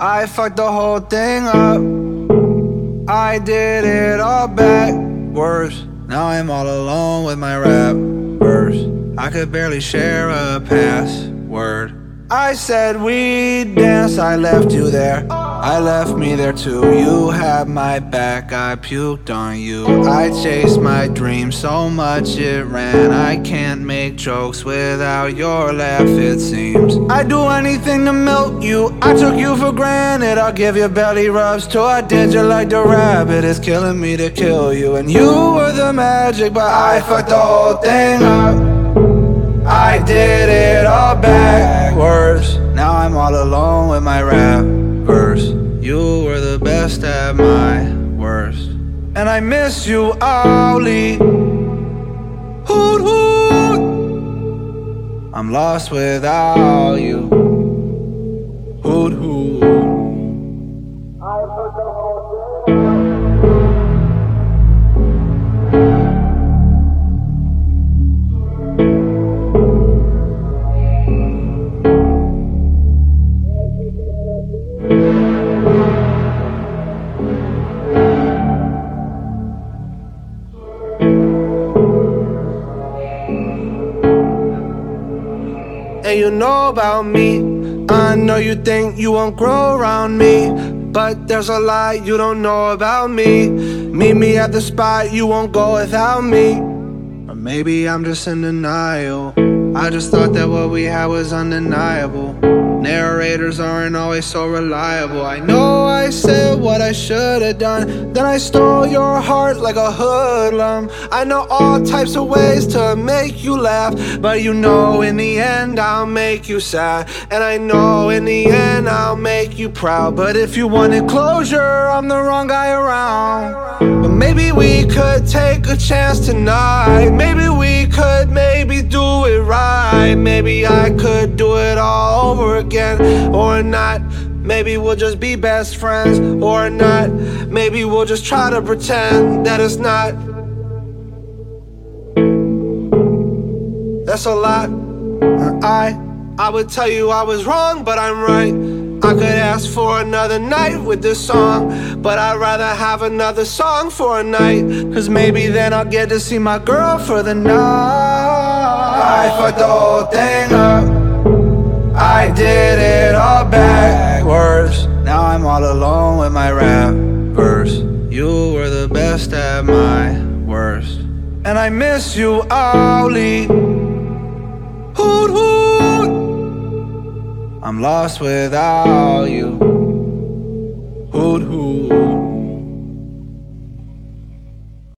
I fucked the whole thing up. I did it all backwards. Now I'm all alone with my rap verse. I could barely share a password. I said we'd dance, I left you there. I left me there too. You had my back, I puked on you. I chased my dream so much it ran. I can't make jokes without your laugh, it seems. I'd do anything to milk you. I took you for granted. I'll give you belly rubs till I did you like the rabbit. It's killing me to kill you. And you were the magic, but I fucked the whole thing up. I did it all backwards. Now I'm all alone with my rap verse. You were the best at my worst. And I miss you, Ollie. Hoot hoot. I'm lost without you. Hoot hoot. I put the whole thing. And you know about me. I know you think you won't grow around me, but there's a lot you don't know about me. Meet me at the spot, you won't go without me. Or maybe I'm just in denial. I just thought that what we had was undeniable. Narrators aren't always so reliable. I know I said what I should have done. Then I stole your heart like a hoodlum. I know all types of ways to make you laugh, but you know in the end I'll make you sad. And I know in the end I'll make you proud. But if you wanted closure, I'm the wrong guy around. But maybe we could take a chance tonight. Maybe we could do it right. Maybe I could do it all over again, or not. Maybe we'll just be best friends, or not. Maybe we'll just try to pretend that it's not. That's a lot. I would tell you I was wrong, but I'm right. I could ask for another night with this song, but I'd rather have another song for a night, cause maybe then I'll get to see my girl for the night. I fucked the whole thing up. I did it all backwards. Now I'm all alone with my rap verse. You were the best at my worst. And I miss you, Ollie. Hoot hoot. I'm lost without you.